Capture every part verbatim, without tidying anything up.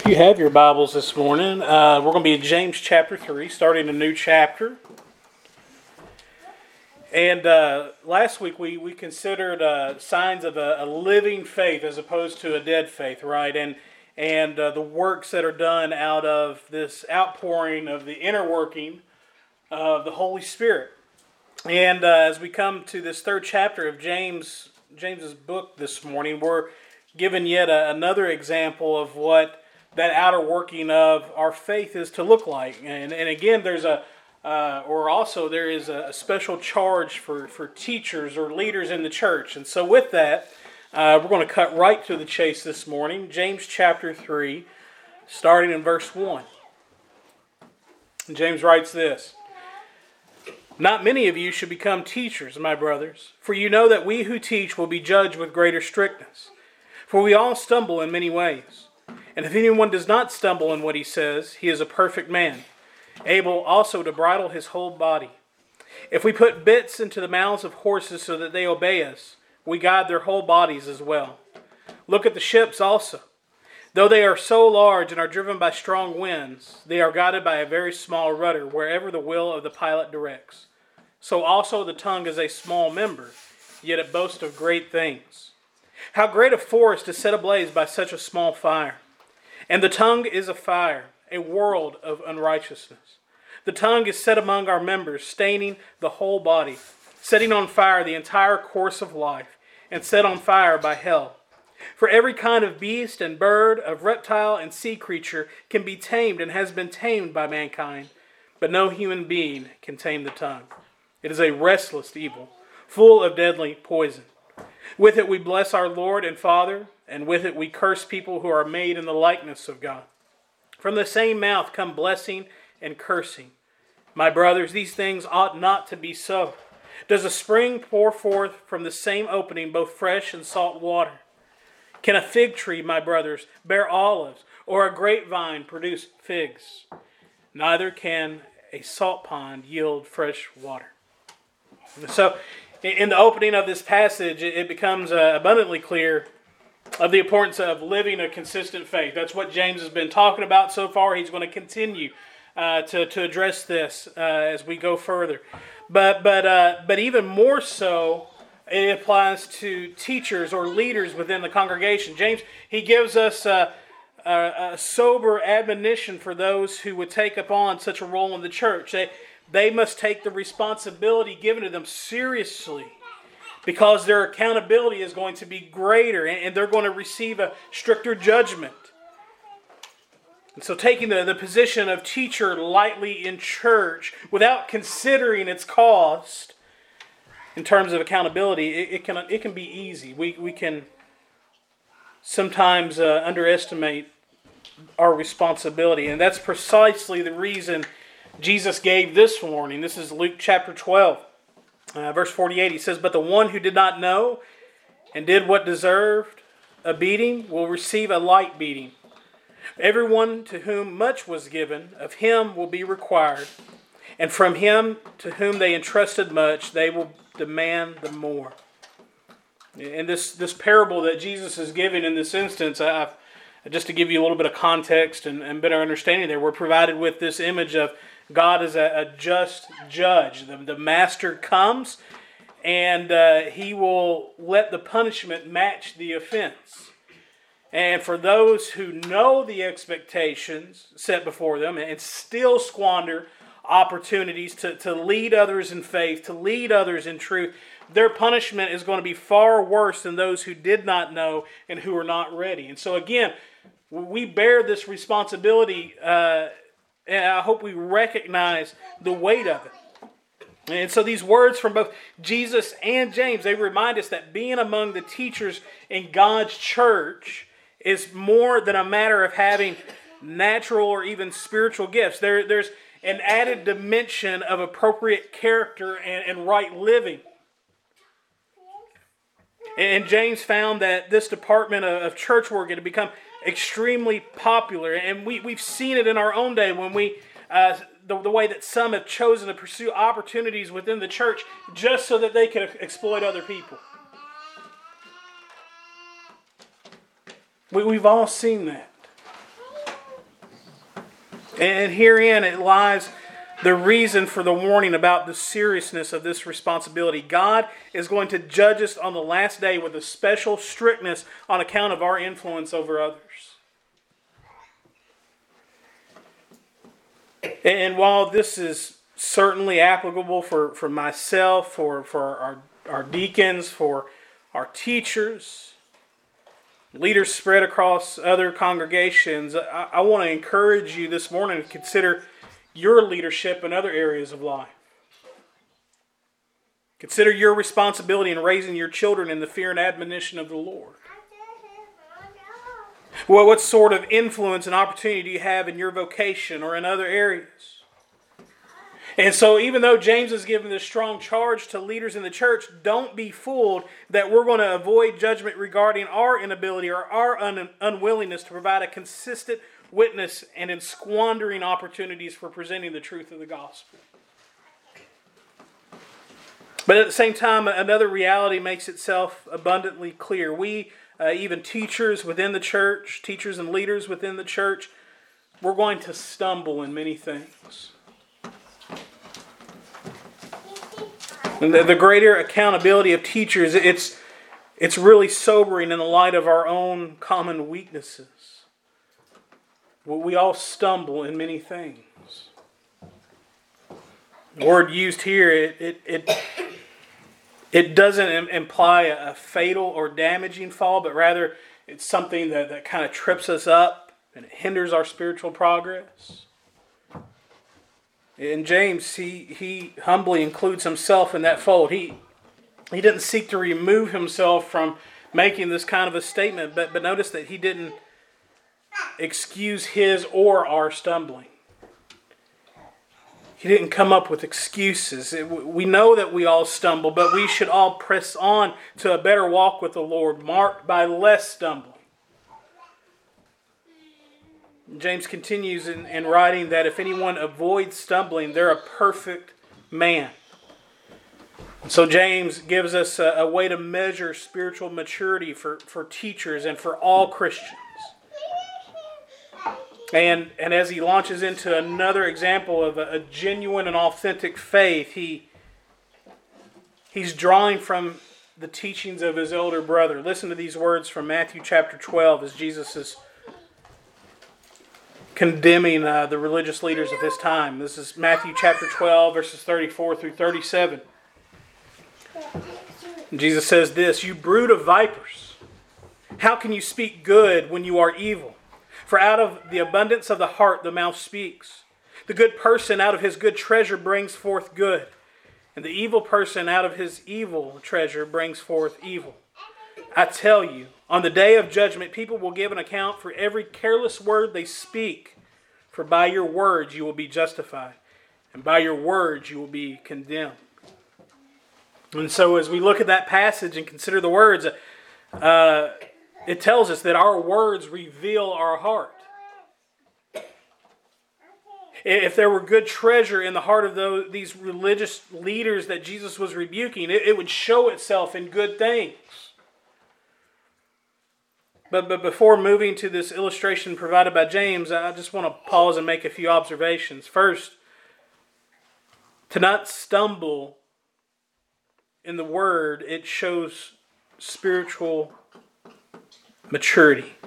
If you have your Bibles this morning, uh, we're going to be in James chapter three, starting a new chapter. And uh, last week we, we considered uh, signs of a, a living faith as opposed to a dead faith, right? And and uh, the works that are done out of this outpouring of the inner working of the Holy Spirit. And uh, as we come to this third chapter of James James's book this morning, we're given yet a, another example of what that outer working of our faith is to look like. And, and again, there's a, uh, or also there is a, a special charge for, for teachers or leaders in the church. And so with that, uh, we're going to cut right to the chase this morning. James chapter three, starting in verse one. And James writes this: "Not many of you should become teachers, my brothers, for you know that we who teach will be judged with greater strictness. For we all stumble in many ways. And if anyone does not stumble in what he says, he is a perfect man, able also to bridle his whole body. If we put bits into the mouths of horses so that they obey us, we guide their whole bodies as well. Look at the ships also. Though they are so large and are driven by strong winds, they are guided by a very small rudder wherever the will of the pilot directs. So also the tongue is a small member, yet it boasts of great things. How great a forest is set ablaze by such a small fire. And the tongue is a fire, a world of unrighteousness. The tongue is set among our members, staining the whole body, setting on fire the entire course of life, and set on fire by hell. For every kind of beast and bird, of reptile and sea creature can be tamed and has been tamed by mankind, but no human being can tame the tongue. It is a restless evil, full of deadly poison. With it we bless our Lord and Father, and with it we curse people who are made in the likeness of God. From the same mouth come blessing and cursing. My brothers, these things ought not to be so. Does a spring pour forth from the same opening both fresh and salt water? Can a fig tree, my brothers, bear olives, or a grapevine produce figs? Neither can a salt pond yield fresh water." So, in the opening of this passage, it becomes uh, abundantly clear of the importance of living a consistent faith. That's what James has been talking about so far. He's going to continue uh, to, to address this uh, as we go further. But but uh, but even more so, it applies to teachers or leaders within the congregation. James, he gives us uh, a, a sober admonition for those who would take upon such a role in the church. They, they must take the responsibility given to them seriously, because their accountability is going to be greater and they're going to receive a stricter judgment. And so taking the, the position of teacher lightly in church without considering its cost in terms of accountability, it, it can it can be easy. We, we can sometimes uh, underestimate our responsibility. And that's precisely the reason Jesus gave this warning. This is Luke chapter twelve. Uh, verse forty-eight, he says, "But the one who did not know and did what deserved a beating will receive a light beating. Everyone to whom much was given, of him will be required. And from him to whom they entrusted much, they will demand the more." And this, this parable that Jesus is giving in this instance, I've, just to give you a little bit of context and, and better understanding there, we're provided with this image of God is a, a just judge. The, the master comes and uh, he will let the punishment match the offense. And for those who know the expectations set before them and still squander opportunities to, to lead others in faith, to lead others in truth, their punishment is going to be far worse than those who did not know and who are not ready. And so again, we bear this responsibility, uh, and I hope we recognize the weight of it. And so these words from both Jesus and James, they remind us that being among the teachers in God's church is more than a matter of having natural or even spiritual gifts. There, there's an added dimension of appropriate character and, and right living. And James found that this department of church work had become extremely popular. And we, we've seen it in our own day when we, uh, the, the way that some have chosen to pursue opportunities within the church just so that they can exploit other people. We, we've all seen that. And herein it lies the reason for the warning about the seriousness of this responsibility. God is going to judge us on the last day with a special strictness on account of our influence over others. And while this is certainly applicable for, for myself, for, for our, our deacons, for our teachers, leaders spread across other congregations, I, I want to encourage you this morning to consider your leadership in other areas of life. Consider your responsibility in raising your children in the fear and admonition of the Lord. Well, what sort of influence and opportunity do you have in your vocation or in other areas? And so even though James is giving this strong charge to leaders in the church, don't be fooled that we're going to avoid judgment regarding our inability or our un- unwillingness to provide a consistent witness and in squandering opportunities for presenting the truth of the gospel. But at the same time, another reality makes itself abundantly clear. We, uh, even teachers within the church, teachers and leaders within the church, we're going to stumble in many things. And the, the greater accountability of teachers, it's, it's really sobering in the light of our own common weaknesses. We all stumble in many things. The word used here, it it it, it doesn't imply a fatal or damaging fall, but rather it's something that, that kind of trips us up and it hinders our spiritual progress. And James, he, he humbly includes himself in that fold. He he didn't seek to remove himself from making this kind of a statement, but, but notice that he didn't excuse his or our stumbling. He didn't come up with excuses. It, we know that we all stumble, but we should all press on to a better walk with the Lord, marked by less stumbling. James continues in, in writing that if anyone avoids stumbling, they're a perfect man. So James gives us a, a way to measure spiritual maturity for, for teachers and for all Christians. And, and as he launches into another example of a, a genuine and authentic faith, he he's drawing from the teachings of his elder brother. Listen to these words from Matthew chapter twelve as Jesus is condemning uh, the religious leaders of his time. This is Matthew chapter twelve, verses thirty-four through thirty-seven. And Jesus says this, "You brood of vipers, how can you speak good when you are evil? For out of the abundance of the heart the mouth speaks. The good person out of his good treasure brings forth good, and the evil person out of his evil treasure brings forth evil. I tell you, on the day of judgment, people will give an account for every careless word they speak. For by your words you will be justified, and by your words you will be condemned." And so as we look at that passage and consider the words, uh, it tells us that our words reveal our heart. If there were good treasure in the heart of those, these religious leaders that Jesus was rebuking, it, it would show itself in good things. But, but before moving to this illustration provided by James, I just want to pause and make a few observations. First, to not stumble in the Word, it shows spiritual maturity.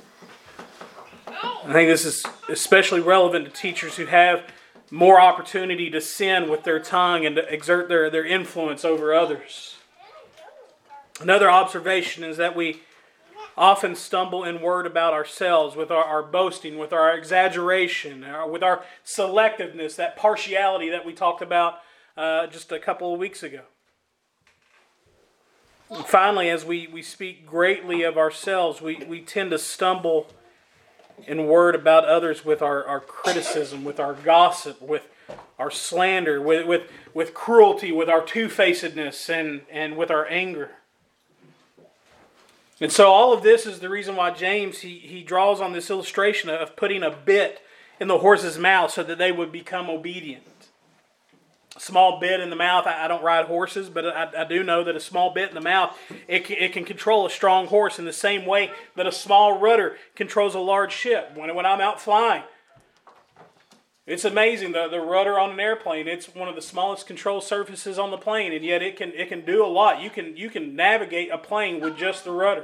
I think this is especially relevant to teachers who have more opportunity to sin with their tongue and to exert their, their influence over others. Another observation is that we often stumble in word about ourselves with our, our boasting, with our exaggeration, our, with our selectiveness, that partiality that we talked about uh, just a couple of weeks ago. And finally, as we, we speak greatly of ourselves, we, we tend to stumble in word about others with our, our criticism, with our gossip, with our slander, with, with, with cruelty, with our two-facedness, and, and with our anger. And so all of this is the reason why James, he, he draws on this illustration of putting a bit in the horse's mouth so that they would become obedient. A small bit in the mouth, I, I don't ride horses, but I, I do know that a small bit in the mouth, it can, it can control a strong horse in the same way that a small rudder controls a large ship. When, when I'm out flying, It's amazing, the, the rudder on an airplane, it's one of the smallest control surfaces on the plane, and yet it can it can do a lot. You can you can navigate a plane with just the rudder.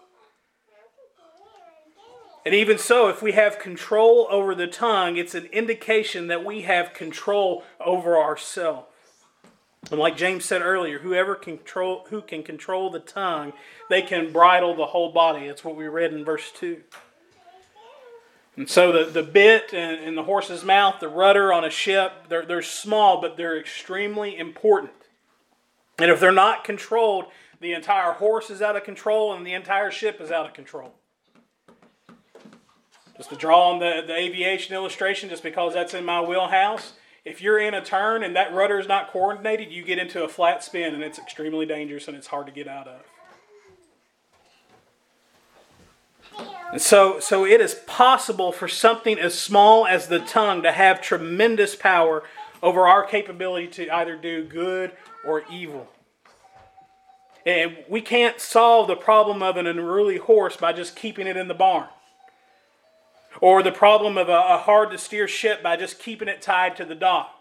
And even so, if we have control over the tongue, it's an indication that we have control over ourselves. And like James said earlier, whoever control who can control the tongue, they can bridle the whole body. That's what we read in verse two. And so the, the bit in, in the horse's mouth, the rudder on a ship, they're, they're small, but they're extremely important. And if they're not controlled, the entire horse is out of control and the entire ship is out of control. Just to draw on the, the aviation illustration, just because that's in my wheelhouse, if you're in a turn and that rudder is not coordinated, you get into a flat spin and it's extremely dangerous and it's hard to get out of. And so, so it is possible for something as small as the tongue to have tremendous power over our capability to either do good or evil. And we can't solve the problem of an unruly horse by just keeping it in the barn. Or the problem of a, a hard-to-steer ship by just keeping it tied to the dock.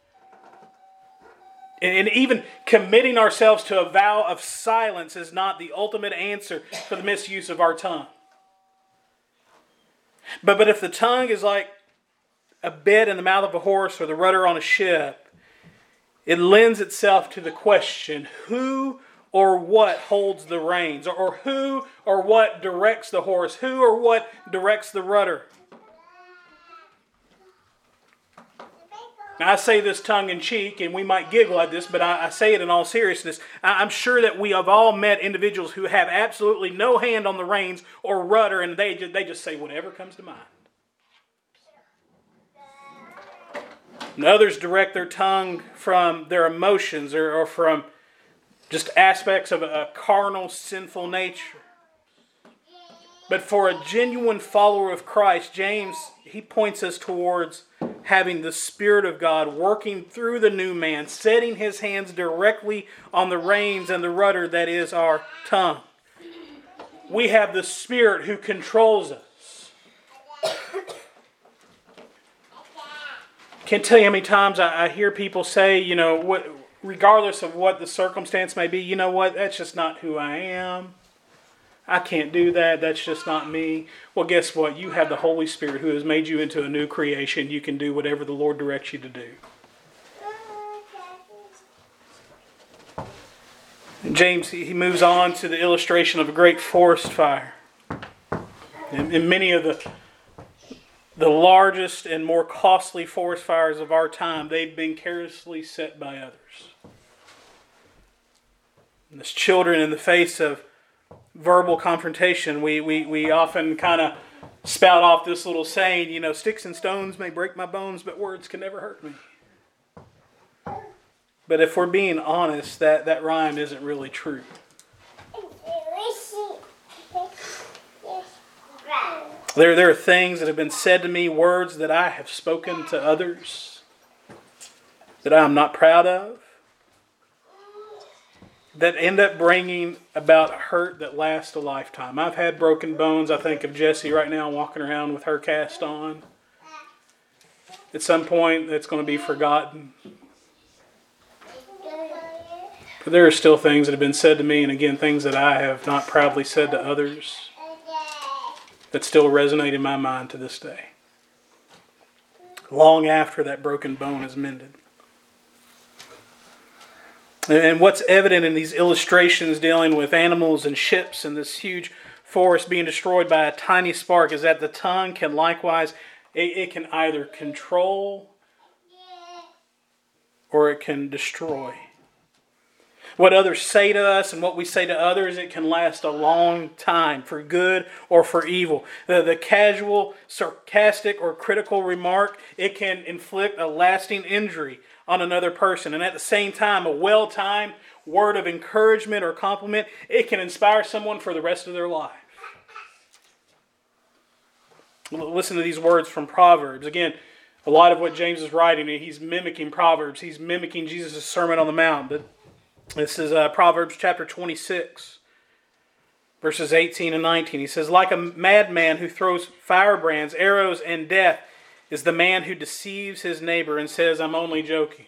And, and even committing ourselves to a vow of silence is not the ultimate answer for the misuse of our tongue. But, but if the tongue is like a bit in the mouth of a horse or the rudder on a ship, it lends itself to the question, who or what holds the reins? Or, or who or what directs the horse? Who or what directs the rudder? Now, I say this tongue-in-cheek, and we might giggle at this, but I, I say it in all seriousness. I, I'm sure that we have all met individuals who have absolutely no hand on the reins or rudder, and they just, they just say whatever comes to mind. And others direct their tongue from their emotions or, or from just aspects of a, a carnal, sinful nature. But for a genuine follower of Christ, James, he points us towards having the Spirit of God working through the new man, setting his hands directly on the reins and the rudder that is our tongue. We have the Spirit who controls us. Can't tell you how many times I, I hear people say, you know, what, regardless of what the circumstance may be, you know what, that's just not who I am. I can't do that. That's just not me. Well, guess what? You have the Holy Spirit who has made you into a new creation. You can do whatever the Lord directs you to do. And James, he moves on to the illustration of a great forest fire. And, and many of the, the largest and more costly forest fires of our time, they've been carelessly set by others. And as children, in the face of verbal confrontation, we, we, we often kind of spout off this little saying, you know, sticks and stones may break my bones, but words can never hurt me. But if we're being honest, that, that rhyme isn't really true. There, there are things that have been said to me, words that I have spoken to others that I am not proud of, that end up bringing about hurt that lasts a lifetime. I've had broken bones. I think of Jessie right now walking around with her cast on. At some point, it's going to be forgotten. But there are still things that have been said to me, and again, things that I have not proudly said to others, that still resonate in my mind to this day, long after that broken bone is mended. And what's evident in these illustrations dealing with animals and ships and this huge forest being destroyed by a tiny spark is that the tongue can likewise, it, it can either control or it can destroy. What others say to us and what we say to others, it can last a long time, for good or for evil. The, the casual, sarcastic, or critical remark, it can inflict a lasting injury on another person. And at the same time, a well-timed word of encouragement or compliment, it can inspire someone for the rest of their life. Listen to these words from Proverbs. Again, a lot of what James is writing, he's mimicking Proverbs. He's mimicking Jesus' Sermon on the Mount. But this is uh, Proverbs chapter twenty-six, verses eighteen and nineteen. He says, like a madman who throws firebrands, arrows, and death is the man who deceives his neighbor and says, I'm only joking.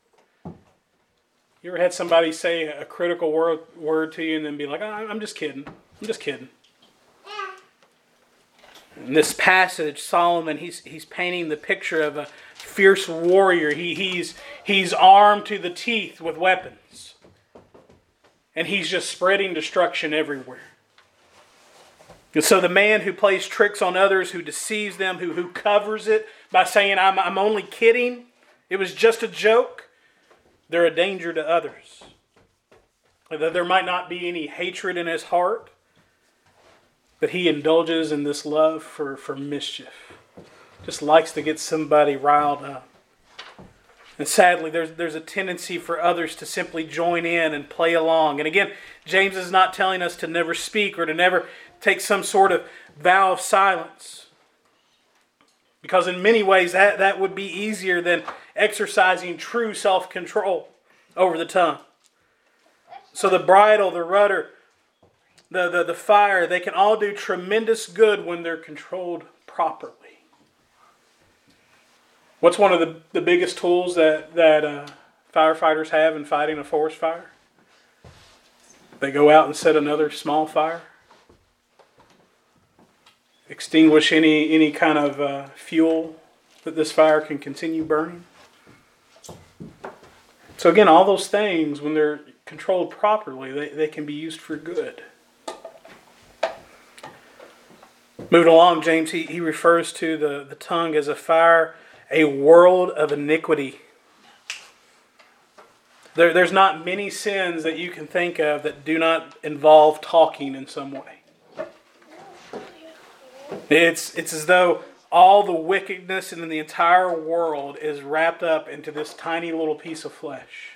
You ever had somebody say a critical word, word to you and then be like, oh, I'm just kidding. I'm just kidding. In this passage, Solomon, he's he's painting the picture of a fierce warrior. He, he's, he's armed to the teeth with weapons. And he's just spreading destruction everywhere. And so the man who plays tricks on others, who deceives them, who, who covers it by saying, I'm, I'm only kidding, it was just a joke, they're a danger to others. There might not be any hatred in his heart, but he indulges in this love for, for mischief. Just likes to get somebody riled up. And sadly, there's, there's a tendency for others to simply join in and play along. And again, James is not telling us to never speak or to never take some sort of vow of silence. Because in many ways, that, that would be easier than exercising true self-control over the tongue. So the bridle, the rudder, the, the, the fire, they can all do tremendous good when they're controlled properly. What's one of the, the biggest tools that, that uh, firefighters have in fighting a forest fire? They go out and set another small fire. Extinguish any, any kind of uh, fuel that this fire can continue burning. So again, all those things, when they're controlled properly, they, they can be used for good. Moving along, James, he, he refers to the, the tongue as a fire, a world of iniquity. There, there's not many sins that you can think of that do not involve talking in some way. It's, it's as though all the wickedness in the entire world is wrapped up into this tiny little piece of flesh.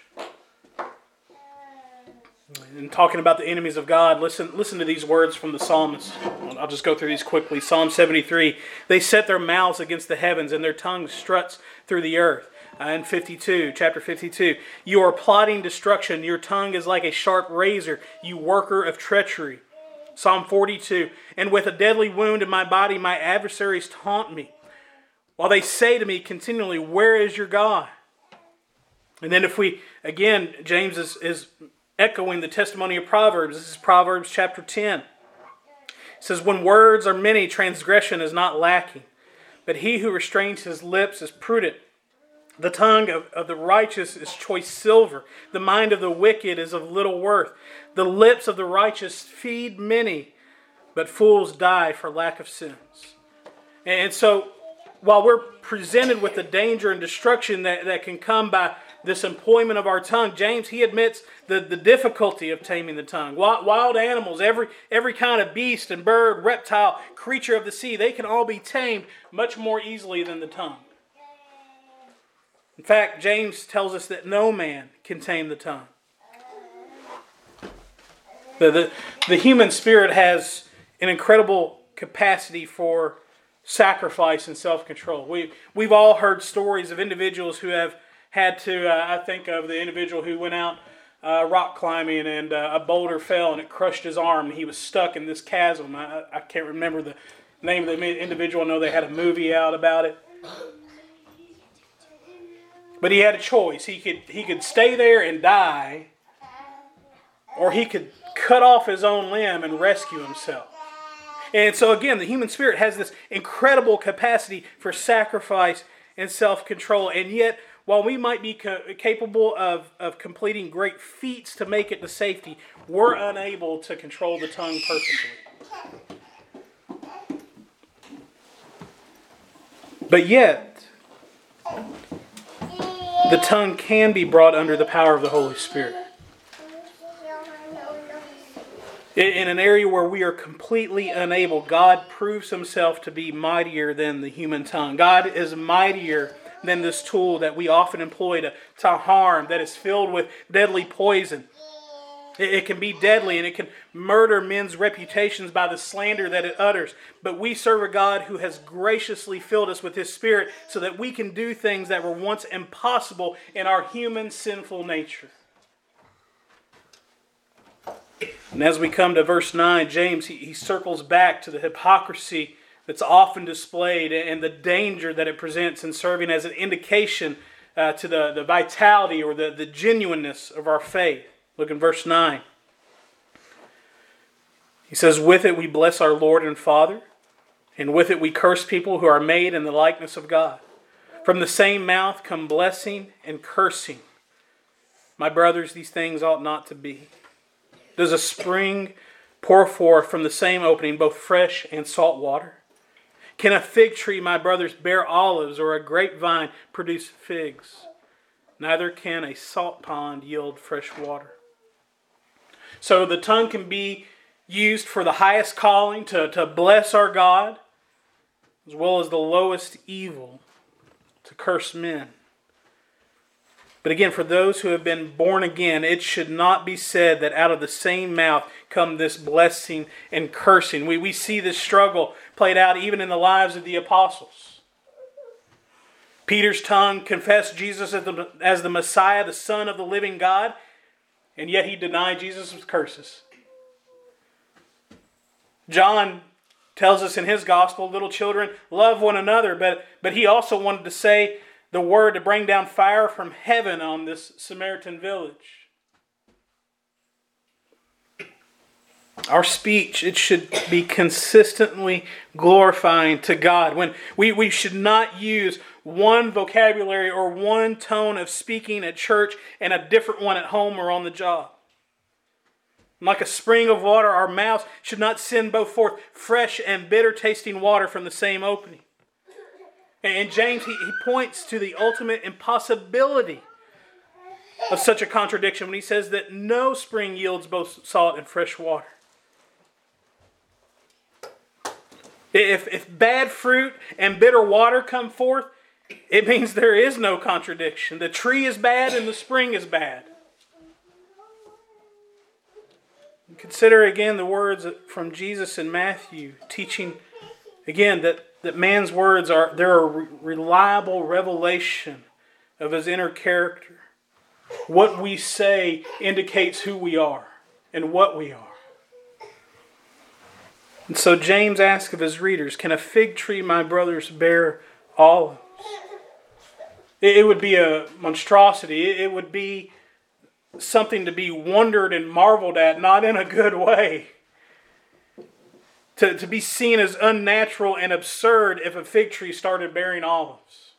And talking about the enemies of God, listen, listen to these words from the psalmist. I'll just go through these quickly. Psalm seventy-three, they set their mouths against the heavens, and their tongue struts through the earth. Uh, in fifty-two, chapter fifty-two, you are plotting destruction. Your tongue is like a sharp razor, you worker of treachery. Psalm forty-two, and with a deadly wound in my body, my adversaries taunt me, while they say to me continually, where is your God? And then if we, again, James is, is echoing the testimony of Proverbs. This is Proverbs chapter ten. It says, when words are many, transgression is not lacking, but he who restrains his lips is prudent. The tongue of, of the righteous is choice silver. The mind of the wicked is of little worth. The lips of the righteous feed many, but fools die for lack of sins. And so, while we're presented with the danger and destruction that, that can come by this employment of our tongue, James, he admits the, the difficulty of taming the tongue. Wild, wild animals, every, every kind of beast and bird, reptile, creature of the sea, they can all be tamed much more easily than the tongue. In fact, James tells us that no man can tame the tongue. The, the, the human spirit has an incredible capacity for sacrifice and self-control. We, we've all heard stories of individuals who have had to, uh, I think of the individual who went out uh, rock climbing and uh, a boulder fell and it crushed his arm and he was stuck in this chasm. I, I can't remember the name of the individual. I know they had a movie out about it. But he had a choice. He could he could stay there and die, or he could cut off his own limb and rescue himself. And so again, the human spirit has this incredible capacity for sacrifice and self-control. And yet, while we might be co- capable of, of completing great feats to make it to safety, we're unable to control the tongue perfectly. But yet, the tongue can be brought under the power of the Holy Spirit. In an area where we are completely unable, God proves himself to be mightier than the human tongue. God is mightier than this tool that we often employ to, to harm, that is filled with deadly poison. It, it can be deadly and it can murder men's reputations by the slander that it utters. But we serve a God who has graciously filled us with his Spirit so that we can do things that were once impossible in our human sinful nature. And as we come to verse nine, James, he, he circles back to the hypocrisy that's often displayed and the danger that it presents in serving as an indication uh, to the, the vitality or the, the genuineness of our faith. Look in verse nine. He says, with it we bless our Lord and Father, and with it we curse people who are made in the likeness of God. From the same mouth come blessing and cursing. My brothers, these things ought not to be. Does a spring pour forth from the same opening both fresh and salt water? Can a fig tree, my brothers, bear olives, or a grapevine produce figs? Neither can a salt pond yield fresh water. So the tongue can be used for the highest calling, to, to bless our God, as well as the lowest evil, to curse men. But again, for those who have been born again, it should not be said that out of the same mouth come this blessing and cursing. We, we see this struggle played out even in the lives of the apostles. Peter's tongue confessed Jesus as the, as the Messiah, the Son of the living God, and yet he denied Jesus with curses. John tells us in his gospel, little children, love one another, but, but he also wanted to say the word to bring down fire from heaven on this Samaritan village. Our speech, it should be consistently glorifying to God. When we, we should not use one vocabulary or one tone of speaking at church and a different one at home or on the job. Like a spring of water, our mouths should not send both forth fresh and bitter tasting water from the same opening. And James, he, he points to the ultimate impossibility of such a contradiction when he says that no spring yields both salt and fresh water. If, if bad fruit and bitter water come forth, it means there is no contradiction. The tree is bad and the spring is bad. Consider again the words from Jesus in Matthew, teaching again that, that man's words are they're a re- reliable revelation of his inner character. What we say indicates who we are and what we are. And so James asks of his readers, can a fig tree, my brothers, bear olives? It, it would be a monstrosity. It, it would be something to be wondered and marveled at, not in a good way. To, to be seen as unnatural and absurd if a fig tree started bearing olives.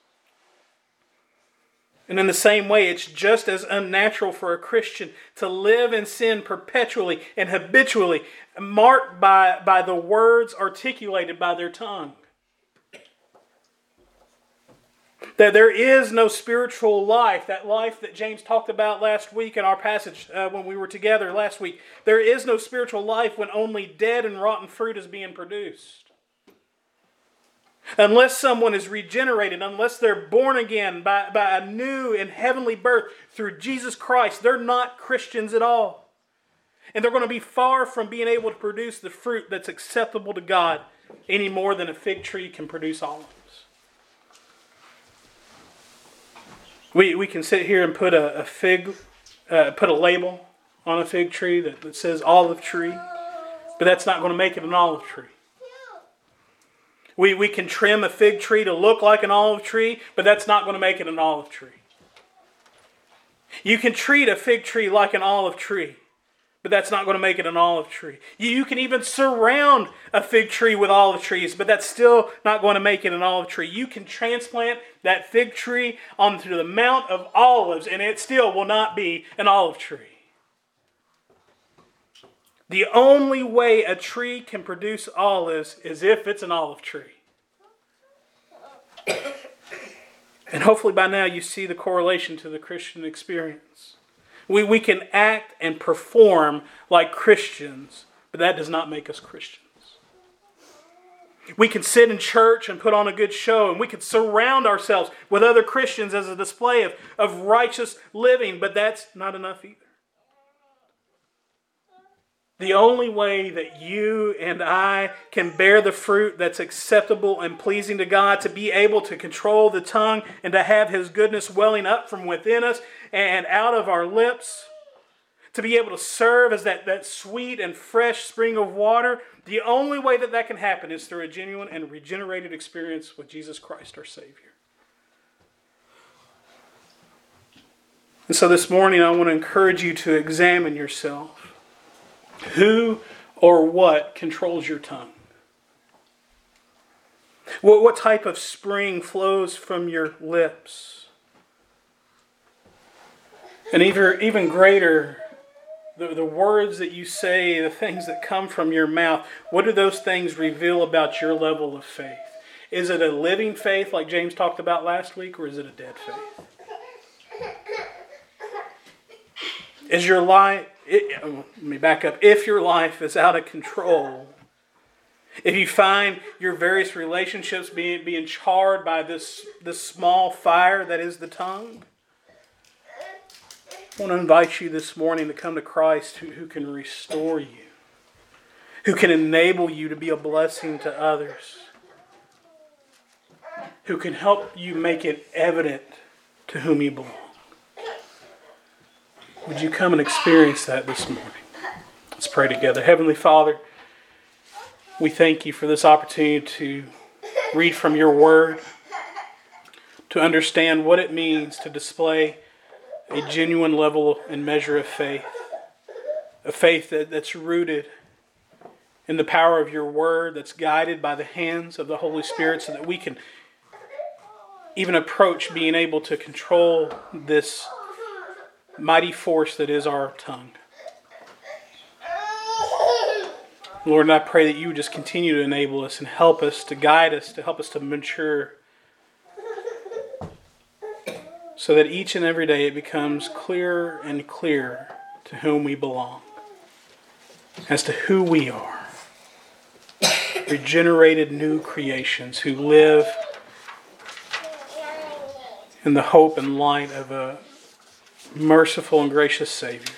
And in the same way, it's just as unnatural for a Christian to live in sin perpetually and habitually, marked by, by the words articulated by their tongue. That there is no spiritual life, that life that James talked about last week in our passage uh, when we were together last week. There is no spiritual life when only dead and rotten fruit is being produced. Unless someone is regenerated, unless they're born again by, by a new and heavenly birth through Jesus Christ, they're not Christians at all. And they're going to be far from being able to produce the fruit that's acceptable to God any more than a fig tree can produce olives. We we can sit here and put a, a fig, uh, put a label on a fig tree that, that says olive tree, but that's not going to make it an olive tree. We we can trim a fig tree to look like an olive tree, but that's not going to make it an olive tree. You can treat a fig tree like an olive tree, but that's not going to make it an olive tree. You, you can even surround a fig tree with olive trees, but that's still not going to make it an olive tree. You can transplant that fig tree onto the Mount of Olives, and it still will not be an olive tree. The only way a tree can produce olives is if it's an olive tree. And hopefully by now you see the correlation to the Christian experience. We, we can act and perform like Christians, but that does not make us Christians. We can sit in church and put on a good show, and we can surround ourselves with other Christians as a display of, of righteous living, but that's not enough either. The only way that you and I can bear the fruit that's acceptable and pleasing to God, to be able to control the tongue and to have His goodness welling up from within us and out of our lips, to be able to serve as that, that sweet and fresh spring of water, the only way that that can happen is through a genuine and regenerated experience with Jesus Christ, our Savior. And so this morning, I want to encourage you to examine yourself. Who or what controls your tongue? What, what type of spring flows from your lips? And even, even greater, the, the words that you say, the things that come from your mouth, what do those things reveal about your level of faith? Is it a living faith like James talked about last week, or is it a dead faith? Is your life, it, let me back up, if your life is out of control, if you find your various relationships being, being charred by this, this small fire that is the tongue, I want to invite you this morning to come to Christ who, who can restore you, who can enable you to be a blessing to others, who can help you make it evident to whom you belong. Would you come and experience that this morning? Let's pray together. Heavenly Father, we thank you for this opportunity to read from your word, to understand what it means to display a genuine level and measure of faith, a faith that, that's rooted in the power of your word, that's guided by the hands of the Holy Spirit, so that we can even approach being able to control this mighty force that is our tongue. Lord, and I pray that you would just continue to enable us and help us, to guide us, to help us to mature, so that each and every day it becomes clearer and clearer to whom we belong, as to who we are. Regenerated new creations who live in the hope and light of a merciful and gracious Savior,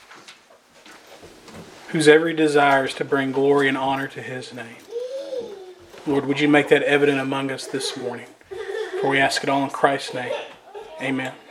whose every desire is to bring glory and honor to His name. Lord, would you make that evident among us this morning? For we ask it all in Christ's name. Amen.